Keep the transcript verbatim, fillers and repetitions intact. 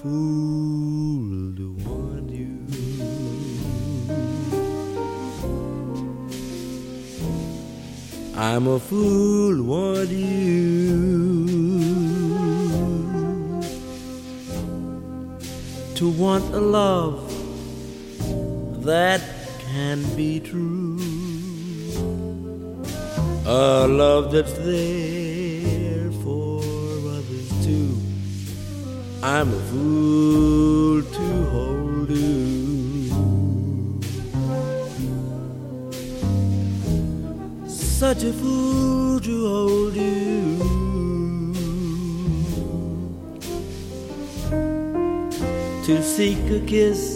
fool to want you. I'm a fool to want you, to want a love that can be true, a love that's there for others too. I'm a fool to hold you, such a fool to hold you, to seek a kiss